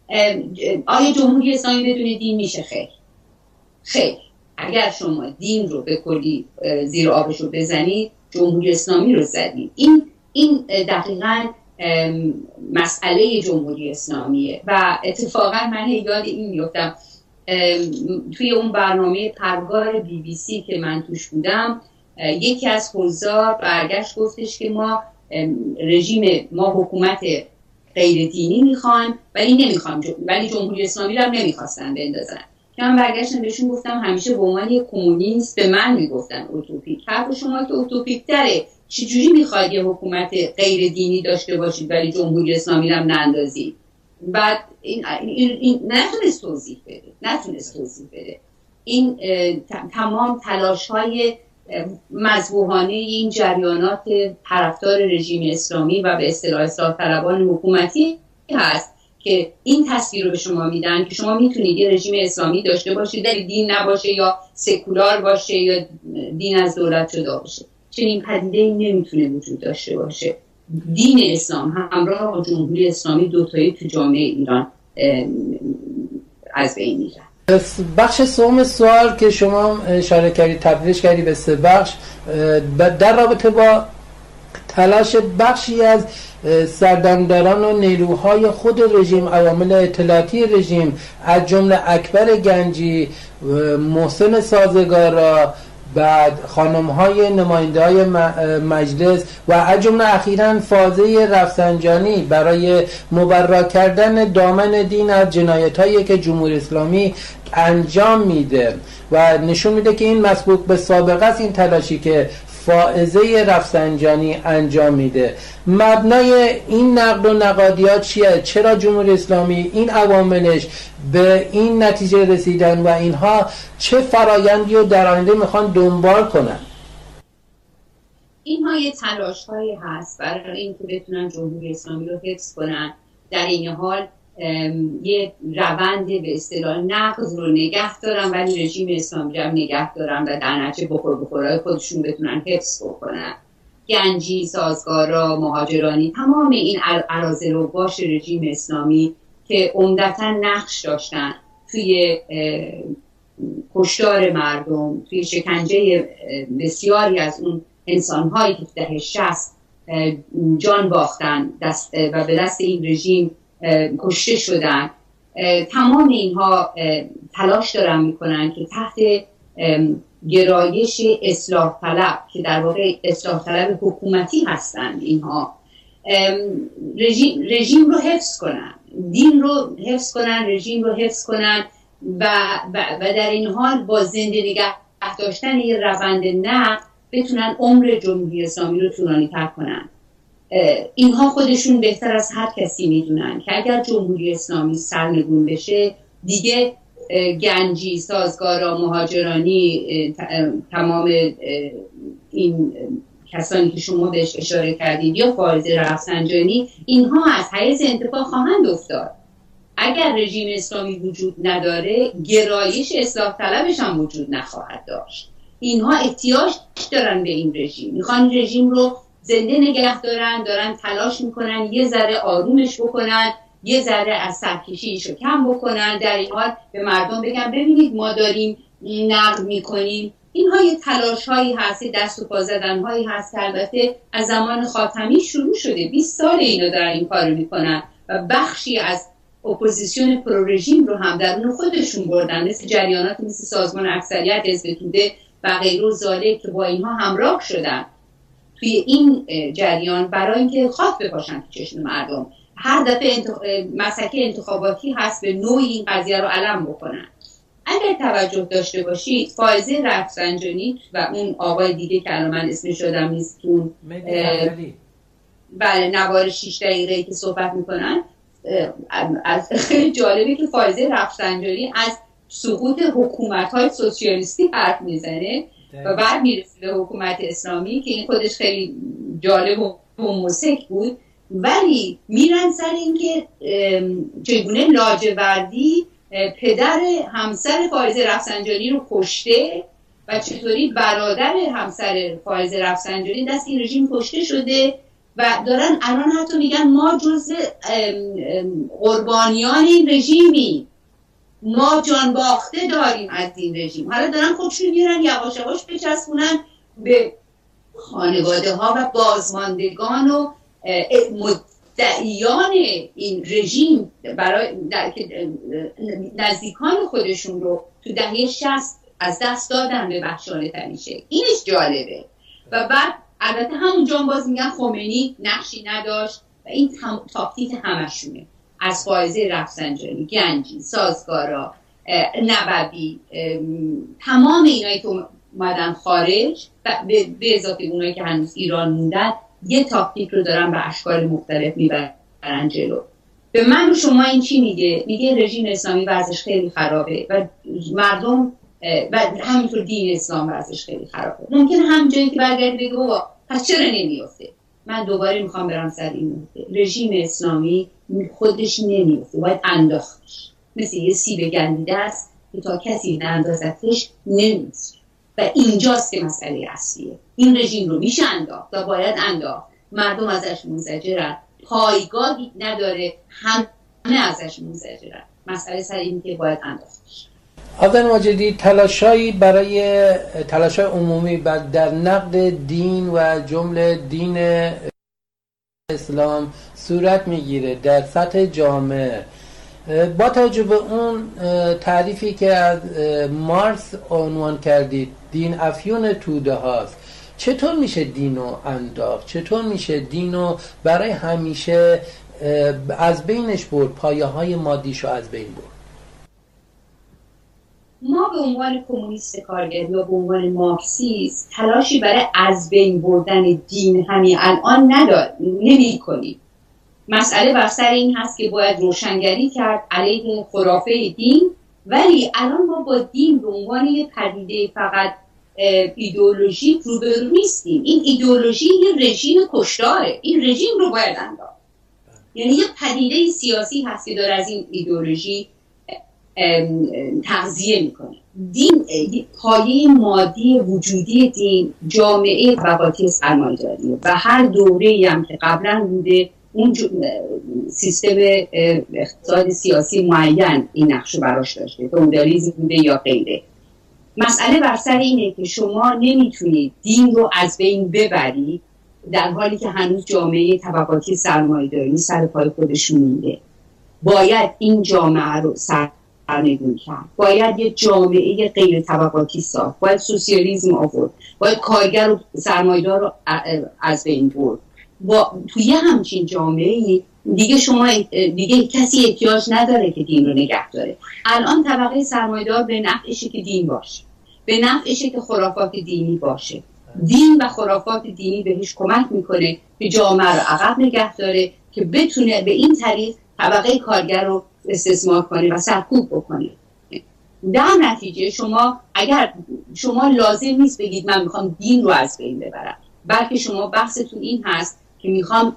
آیا جمهوری اسلامی بدون دین میشه؟ خیر خیر. اگر شما دین رو به کلی زیر آبش رو بزنید، جمهوری اسلامی رو زدید. این این دقیقاً مسئله جمهوری اسلامیه و اتفاقا من یاد این میفتم توی اون برنامه پرگار بی بی سی که من توش بودم، یکی از حضار برگشت گفتش که ما رژیم ما حکومت غیر دینی میخوایم ولی نمیخوایم، ولی جمهوری اسلامی رو هم نمیخواستن بندازن. که من برگشتم بهشون گفتم همیشه به عنوان یک کمونیست به من میگفتن اوتوپیک، حرف شما که اوتوپیک تره، چجوری میخواید یه حکومت غیر دینی داشته باشید ولی جمهوری اسلامی رو هم نندازید؟ بعد این, این, این نتونست توضیح بده نتونست توضیح بده این تمام تلاش های مذبوحانه این جریانات طرفدار رژیم اسلامی و به اصطلاح اصلاح طلبان حکومتی هست که این تصویر رو به شما میدن که شما میتونید یه رژیم اسلامی داشته باشید ولی دین نباشه یا سکولار باشه یا دین از دولت جدا باشه. چنین پدیده‌ای نمیتونه وجود داشته باشه. دین اسلام همراه با جمهوری اسلامی دوتایی تو جامعه ایران از بین میرن. بخش سوم سوال که شما اشاره کردید، تبدیلش کردید به سه بخش، در رابطه با تلاش بخشی از سردمداران و نیروهای خود رژیم، عوامل اطلاعاتی رژیم، از جمله اکبر گنجی، محسن سازگارا، بعد خانم‌های نماینده‌های مجلس و از جمله اخیراً فاضل رفسنجانی برای مبرا کردن دامن دین از جنایت‌هایی که جمهوری اسلامی انجام میده و نشون میده که این مسبوق به سابقه است، این تلاشی که فائزه رفسنجانی انجام میده. مبنای این نقد و نقادیات چیه؟ چرا جمهوری اسلامی این عواملش به این نتیجه رسیدن و اینها چه فرایندی رو در آینده میخوان دنبال کنن؟ اینها یه تلاش هایی هست برای اینکه بتونن جمهوری اسلامی رو حفظ کنن، در این حال یه روند به اصطلاح نقض رو نگه دارن ولی رژیم اسلامی رو هم نگه دارن و در نتیجه بخور بخورای خودشون بتونن حفظ بکنن. گنجی، سازگارا، مهاجرانی، تمام این اراذل و باش رژیم اسلامی که عمدتاً نقش داشتن توی کشتار مردم، توی شکنجه بسیاری از اون انسان‌هایی که دهه شصت جان باختن دست و به دست این رژیم کشته شدن، تمام اینها تلاش دارن میکنن که تحت گرایش اصلاح طلب که در واقع اصلاح طلب حکومتی هستند، اینها رژیم, رژیم رو حفظ کنن، دین رو حفظ کنن، رژیم رو حفظ کنن و, و, و در این حال با زنده نگه داشتن یه روند نقد بتونن عمر جمهوری اسلامی رو طولانی تر کنن. اینها خودشون بهتر از هر کسی میدونن که اگر جمهوری اسلامی سرنگون بشه دیگه گنجی، سازگارا، مهاجرانی، تمام این کسانی که شما بهش اشاره کردید یا فائزه رفسنجانی، اینها از حیز انتفاع خواهند افتاد. اگر رژیم اسلامی وجود نداره گرایش اصلاح طلبش هم وجود نخواهد داشت. اینها احتیاج دارن به این رژیم، میخوان رژیم رو زنده نگه دارن، دارن تلاش میکنن یه ذره آرومش بکنن، یه ذره از سرکشیش رو کم بکنن، در این حال به مردم بگن ببینید ما داریم نقد میکنیم. اینها یه تلاش هایی هست، دست و پا زدن هایی هست که البته از زمان خاتمی شروع شده، بیست سال اینو دارن این کارو میکنن و بخشی از اپوزیسیون پرو رژیم رو هم درون خودشون بردن، مثل جریانات مثل سازمان اکثریت، حزب توده و غیره و ذالک که با اینها همراه شدن توی این جریان برای اینکه خاک بپاشن تو چشم مردم. هر دفعه انتخ... مسلک انتخاباتی هست به نوعی این قضیه رو علم بکنن. اگر توجه داشته باشید فائزه رفسنجانی و اون آقای دیگه که الان من اسمش یادم نیست تون بله نوار شیش دقیقه‌ای که صحبت میکنن، از خیلی جالبه که فائزه رفسنجانی از سقوط حکومت‌های سوسیالیستی حرف میزنه و بعد میرسه به حکومت اسلامی که این خودش خیلی جالب و مسک بود، ولی میرن سر این که چگونه لاجوردی پدر همسر فائزه رفسنجانی رو کشته و چطوری برادر همسر فائزه رفسنجانی دست این رژیم کشته شده و دارن الان حتی میگن ما جزء قربانیان این رژیمی، ما جان باخته داریم از این رژیم. حالا دارن خودشون میرن یواش یواش بچسبونن به خانواده ها و بازماندگان و مدعیان این رژیم برای نزدیکان خودشون رو تو دهه شصت از دست دادن به بخشان تنیشه. اینش جالبه. و بعد البته همونجا باز میگن خمینی نقشی نداشت و این تاکتیک همشونه، از فائزه رفسنجانی، گنجی، سازگارا، نبوی، تمام اینایی که اومدن خارج و به اضافه اونایی که هنوز ایران موندن یه تاکتیک رو دارن به اشکال مختلف میبرن جلو. به من و شما این چی میگه؟ میگه رژیم اسلامی وضعش خیلی خرابه و مردم و همینطور دین اسلام وضعش خیلی خرابه. ممکنه هم جایی که برگردی بگه بابا پس چرا نمیافته؟ من دوباره میخوام برم سر این نقطه. رژیم اسلامی خودش نمیافته، باید انداختش. مثل یه سیب گندیده است که تا کسی ناندازتش نمیشه. و اینجاست که مسئله اصلیه. این رژیم رو میشه انداخت و باید انداخت. مردم ازش منزجرن، پایگاهی نداره، همه ازش منزجرن. مسئله سر این که باید انداختش. آقای ماجدی، تلاشایی برای تلاشای عمومی در نقد دین و جمله دین اسلام صورت میگیره در سطح جامعه. با توجه به اون تعریفی که از مارکس عنوان کردید، دین افیون توده هاست، چطور میشه دینو انداخت؟ چطور میشه دینو برای همیشه از بینش برد، پایه های مادیشو از بین برد؟ ما به عنوان کمونیست کارگری یا به عنوان مارکسیست تلاشی برای از بین بردن دین همین الان ندار نمی کنیم. مسئله بر سر این هست که باید روشنگری کرد علیه خرافه دین، ولی الان ما با دین به عنوان یک پدیده فقط ایدئولوژی روبرو نیستیم. این ایدئولوژی یه رژیم کشتاره، این رژیم رو باید انداخت. یعنی یه پدیده سیاسی هست که داره از این ایدئولوژی تغذیه میکنه. دین پایه مادی وجودی دین جامعه طبقاتی سرمایه‌داریه و هر دوره‌ای هم که قبلا بوده اون سیستم اقتصاد سیاسی معین این نقش رو براش داشته، فئودالیسم بوده یا غیره. مسئله بر سر اینه که شما نمیتونید دین رو از بین ببرید در حالی که هنوز جامعه طبقاتی سرمایه‌داری سر پای خودش مونده. باید این جامعه رو سرنگون کرد، باید یه جامعه غیر طبقاتی ساخت، باید سوسیالیسم آورد، باید کارگر و سرمایه‌دار رو از بین برد. با توی همچین جامعه‌ای دیگه شما دیگه کسی احتیاج نداره که دین رو نگه داره. الان طبقه سرمایه‌دار به نفعشه که دین باشه، به نفعشه که خرافات دینی باشه. دین و خرافات دینی بهش کمک میکنه که جامعه رو عقب نگه داره که بتونه به این طریق طبقه کارگر رو استثمار کنه و سرکوب بکنه. در نتیجه شما اگر شما لازم نیست بگید من میخوام دین رو از بین ببرم، بلکه شما بحثتون این هست که میخوام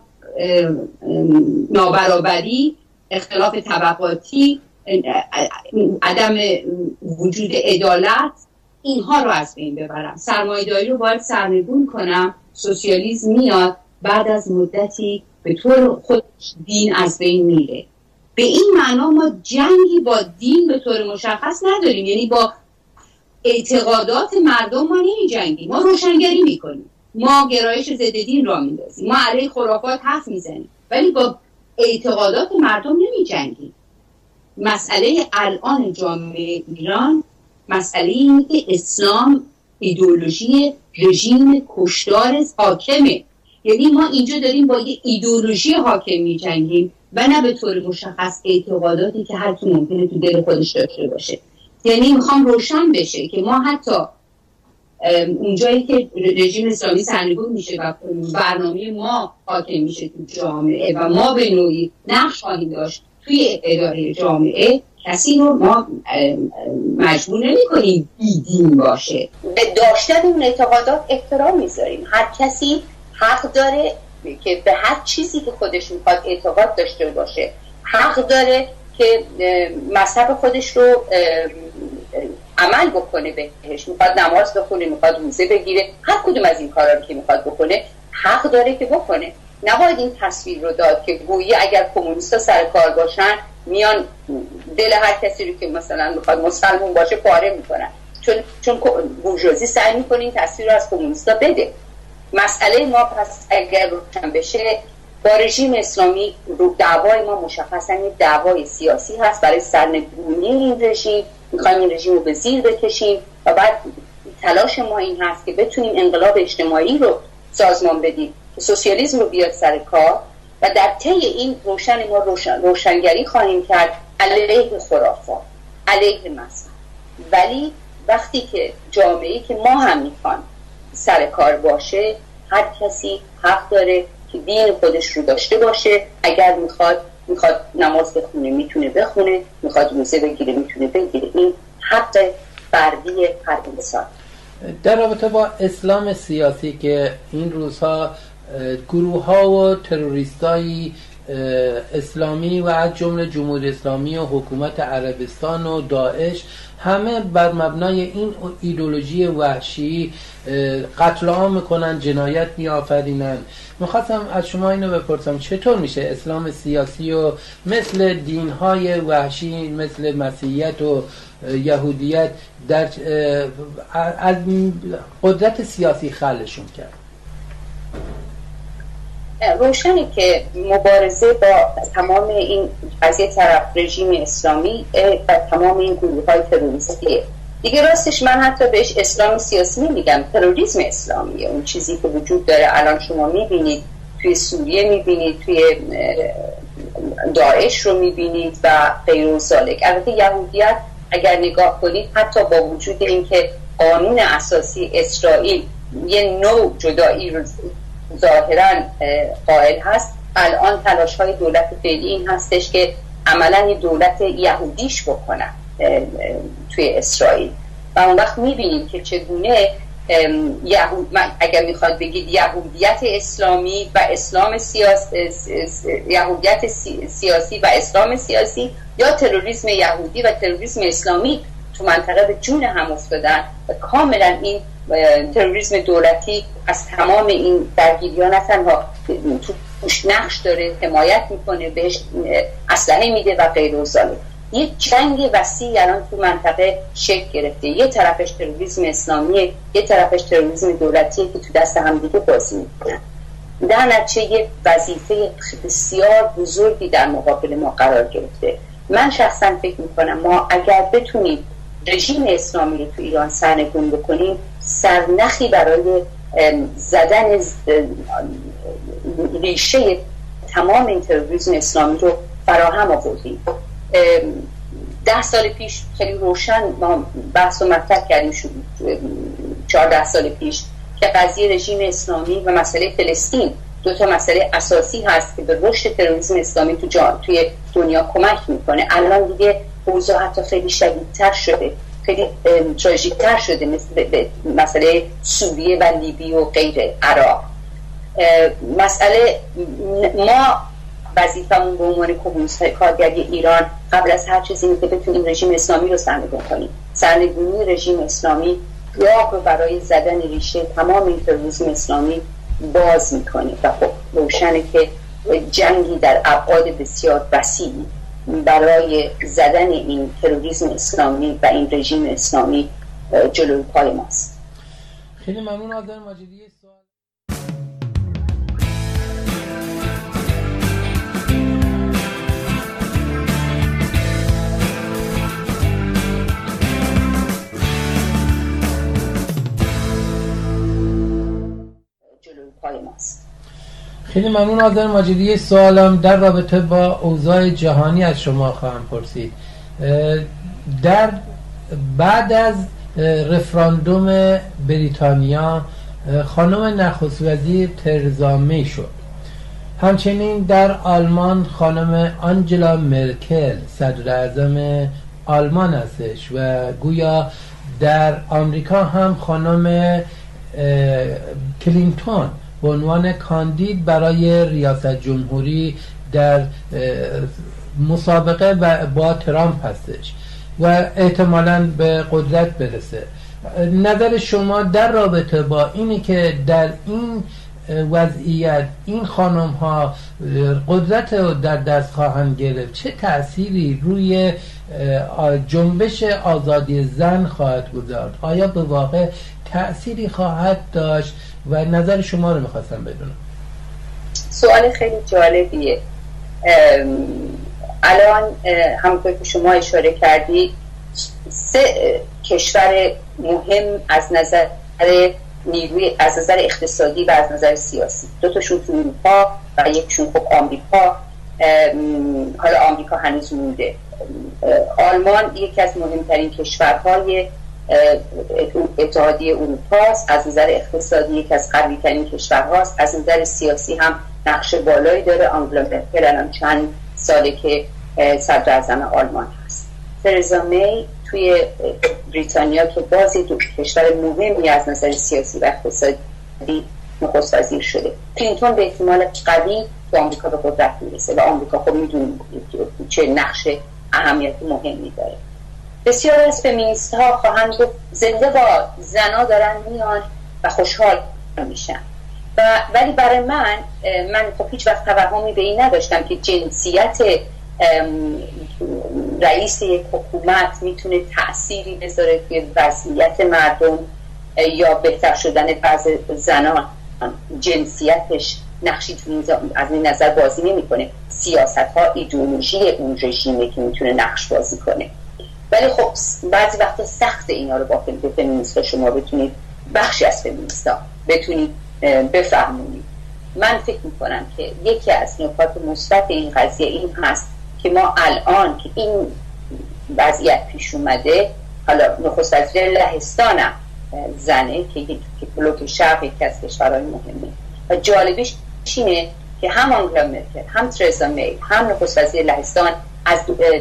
نابرابری، اختلاف طبقاتی، عدم وجود عدالت، اینها رو از بین ببرم. سرمایه‌داری رو باید سرنگون کنم. سوسیالیسم میاد بعد از مدتی به طور خود دین از بین میره. به این معنا ما جنگی با دین به طور مشخص نداریم، یعنی با اعتقادات مردم ما نمی جنگیم، ما روشنگری میکنیم، ما گرایش ضد دین را میندازیم، ما علیه خرافات حرف میزنیم، ولی با اعتقادات مردم نمی جنگیم. مسئله الان جامعه ایران مسئله اینه که اسلام ایدئولوژی رژیم کشتار حاکمه. یعنی ما اینجا داریم با یه ایدئولوژی حاکم می جنگیم و نه به طور مشخص اعتقاداتی که هر کی ممکنه تو دل خودش داشته باشه. یعنی میخوام روشن بشه که ما حتی اونجایی که رژیم اسلامی سرنگون میشه و برنامه ما حاکم میشه تو جامعه و ما به نوعی نقش خواهیم داشت توی اداره جامعه، کسی رو ما مجبور نمی کنیم بیدین باشه. به داشتن اون اعتقادات احترام میذاریم. هر کسی حق داره که به هر چیزی که خودش میخواد اعتقاد داشته باشه، حق داره که مذهب خودش رو عمل بکنه بهش، میخواد نماز بخونه، میخواد روزه بگیره، هر کدوم از این کارا رو که میخواد بکنه حق داره که بکنه. نباید این تصویر رو داد که گویی اگر کمونیستا سر کار باشن میان دل هر کسی رو که مثلا میخواد مسلمون باشه پاره میکنن، چون چون بورژوازی سعی میکنه این تصویر رو از کمونیستا بده. مسئله ما پس اگر روشن بشه با رژیم اسلامی دعوای ما مشخصاً یک دعوای سیاسی هست برای سرنگونی این رژیم. میخوایم این رژیم رو به زیر بکشیم و بعد تلاش ما این هست که بتونیم انقلاب اجتماعی رو سازمان بدیم که سوسیالیسم رو بیاد سر کار و در طی این روشن ما روشن، روشنگری خواهیم کرد علیه خرافات، علیه مذهب. ولی وقتی که جامعه‌ای که ما هم میخوان سر کار باشه، هر کسی حق داره که دین خودش رو داشته باشه. اگر میخواد میخواد نماز بخونه میتونه بخونه، میخواد روزه بگیره میتونه بگیره. این حق فردی هر انسان. در رابطه با اسلام سیاسی که این روزها گروه ها و تروریستای اسلامی و از جمله جمهوری اسلامی و حکومت عربستان و داعش همه بر مبنای این ایدئولوژی وحشی قتل عام میکنن، جنایت میآفرینن. میخواستم از شما اینو بپرسم چطور میشه اسلام سیاسی و مثل دینهای وحشی مثل مسیحیت و یهودیت در از قدرت سیاسی خلشون کرد؟ روشنی که مبارزه با تمام این از یک طرف رژیم اسلامی و تمام این گروه‌های تروریستیه. دیگه راستش من حتی بهش اسلام سیاسی نمیگم، تروریسم اسلامیه. اون چیزی که وجود داره الان شما میبینید توی سوریه، میبینید توی داعش رو میبینید و غیر و ذالک. البته یهودیت اگر نگاه کنید حتی با وجود اینکه قانون اساسی اسرائیل یه نوع جدایی رو ظاهراً قائل هست، الان تلاش های دولت فعلی این هستش که عملاً یه دولت یهودیش بکنن توی اسرائیل. و اون وقت میبینیم که چگونه یهود، اگر میخواد بگید یهودیت اسلامی و اسلام سیاسی، یهودیت سیاسی و اسلام سیاسی یا تروریسم یهودی و تروریسم اسلامی تو منطقه به جون هم افتادن و کاملا این تروریسم دولتی از تمام این درگیری‌ها نه تنها توش نقش داره، حمایت میکنه، بهش اسلحه میده و غیر و ذالک. یه جنگ وسیعی الان تو منطقه شکل گرفته. یه طرفش تروریسم اسلامیه، یه طرفش تروریسم دولتیه که تو دست هم دیگه بازی میکنن. در نتیجه یه وظیفه بسیار بزرگی در مقابل ما قرار گرفته. من شخصا فکر میکنم ما اگر بتونیم رژیم اسلامی رو تو ایران سرنگون بکنیم، سرنخی برای زدن ریشه تمام این تروریسم اسلامی رو فراهم آوردیم. ده سال پیش خیلی روشن ما بحث و مطرح کردیم، شد چهارده سال پیش که قضیه رژیم اسلامی و مسئله فلسطین دو تا مسئله اساسی هست که به رشد تروریسم اسلامی تو جا توی دنیا کمک میکنه. الان دیگه اوضاع حتی خیلی شدیدتر شده، خیلی تراژیکتر شده، مثل مسئله سوریه و لیبی و غیره، عراق. مسئله ما وظیفمون به عنوان کمونیست کارگری ایران قبل از هر چیزی اینه که بتونیم رژیم اسلامی رو سرنگون کنیم. سرنگونی رژیم اسلامی راه رو برای زدن ریشه تمام این تروریسم اسلامی باز میکنه و خب روشنه که جنگی در ابعاد بسیار وسیعی برای زدن این تروریسم اسلامی و این رژیم اسلامی جلوی پای ماست. خیلی ممنون آذر ماجدی. سوال جلوی پای ماست. خیلی ممنون آذر ماجدی. سوالم در رابطه با اوضاع جهانی از شما خواهم پرسید. در بعد از رفراندوم بریتانیا خانم نخست وزیر ترزا می شد. همچنین در آلمان خانم آنجلا مرکل صدر اعظم آلمان هستش و گویا در آمریکا هم خانم کلینتون به عنوان کاندید برای ریاست جمهوری در مسابقه و با ترامپ هستش و احتمالاً به قدرت برسه. نظر شما در رابطه با اینی که در این وضعیت این خانم ها قدرت رو در دست خواهند گرفت، چه تأثیری روی جنبش آزادی زن خواهد گذارد؟ آیا به واقع تأثیری خواهد داشت و نظر شما رو میخواستم بدونم. سوال خیلی جالبیه. الان همونطور که شما اشاره کردید سه کشور مهم از نظر نیروی از نظر اقتصادی و از نظر سیاسی، دو تاشون تو اروپا و یکشون خب آمریکا. حالا آمریکا هنوز مونده. آلمان یکی از مهمترین کشورهای اتحادیه اروپا است، از نظر اقتصادی یکی از قوی ترین کشورهاست، از نظر سیاسی هم نقش بالایی داره. آنگلا مرکل الان چند ساله که صدر اعظم آلمان هست. ترزا می توی بریتانیا که بازی دو کشور مهمی از نظر سیاسی و اقتصادی نخست وزیر شده. کلینتون به احتمال قوی تو آمریکا به قدرت میرسه و آمریکا خب میدونیم چه نقش اهمیت مهمی داره. بسیار از فمینیست ها خواهند گفت زنده با زنا دارن میان و خوشحال میشن، و ولی برای من من خب هیچ وقت توهمی به این نداشتم که جنسیت رئیس یک حکومت میتونه تأثیری بذاره توی وضعیت مردم یا بهتر شدن بعض زنان. جنسیتش نقشی از این نظر بازی نمیکنه. سیاست ها ایدئولوژی اون رژیمه که میتونه نقش بازی کنه. ولی خب بعضی وقتا سخت اینا رو با فمینیستا شما بتونید بخشی از فمینیستا بتونید بفهمونید. من فکر میکنم که یکی از نکات مثبت این قضیه این هست که ما الان که این وضعیت پیش اومده، حالا نخست وزیر لهستان هم زنه که یک بلوک شرق یکی از کشورهای مهمه و جالبیش اینه که هم آنگلا مرکل هم ترزا می هم نخست وزیر لهستان از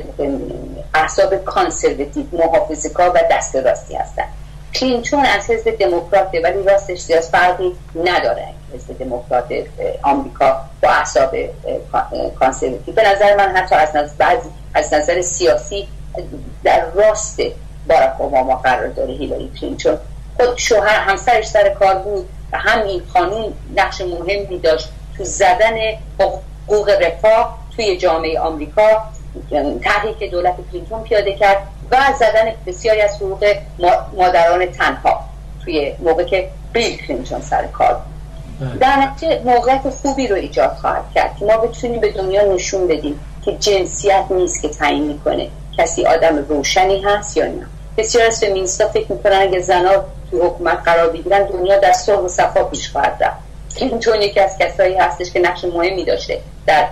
احزاب کانسرواتیو محافظه‌کار و دست راستی هستن. کلینتون از حزب دموکراته ولی راستش زیاد فرقی نداره حزب دموکرات آمریکا با احزاب کانسرواتیو. به نظر من حتی از نظر بعضی از نظر سیاسی در راست باراک اوباما قرار داره هیلاری کلینتون. خود شوهر همسرش سر کار بود و همین قانون نقش مهمی داشت تو زدن حقوق رفاه توی جامعه آمریکا، طرحی که دولت کلینتون پیاده کرد و زدن بسیاری از حقوق مادران تنها توی موقع که بیل کلینتون سر کار بود. در نتیجه موقعیت خوبی رو ایجاد خواهد کرد که ما بتونیم به دنیا نشون بدیم که جنسیت نیست که تعیین میکنه کسی آدم روشنی هست یا نه. بسیار از فمینیستا فکر میکنن اگه زنها توی حکومت قرار بگیرن دنیا در صلح و صفا پیش خواهد رفت. کلینتون یکی از کسایی هستش که نقش مهمی داشته در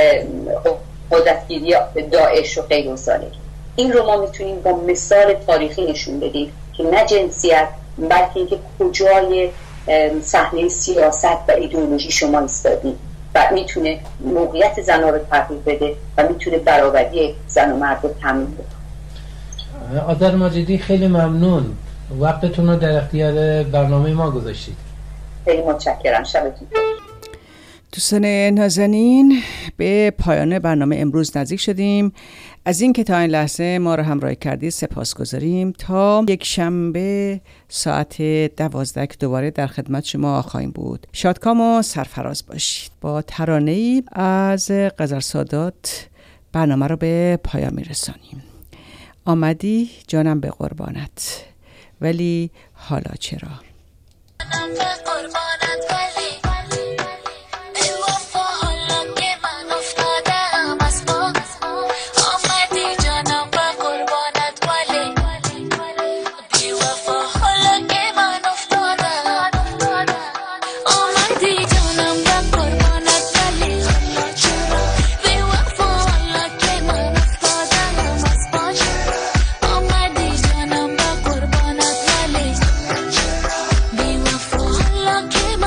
قدرتگیری داعش و غیر و ذالک. این رو ما میتونیم با مثال تاریخی نشون بدیم که نه جنسیت بلکه اینکه کجای صحنه سیاست و ایدئولوژی شما ایستادید و میتونه موقعیت زنها رو تغییر بده و میتونه برابری زن و مرد رو تامین بده. آذر ماجدی خیلی ممنون، وقتتون رو در اختیار برنامه ما گذاشتید. خیلی متشکرم، شبتون خوش. دوستان نازنین، به پایان برنامه امروز نزدیک شدیم. از این که تا این لحظه ما رو همراهی کردید سپاسگزاریم. تا یک شنبه ساعت دوازده که دوباره در خدمت شما خواهیم بود. شادکام و سرفراز باشید. با ترانه‌ای از قذر سادات برنامه رو به پایان میرسانیم. آمدی جانم به قربانت، ولی حالا چرا؟ که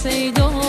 صیدا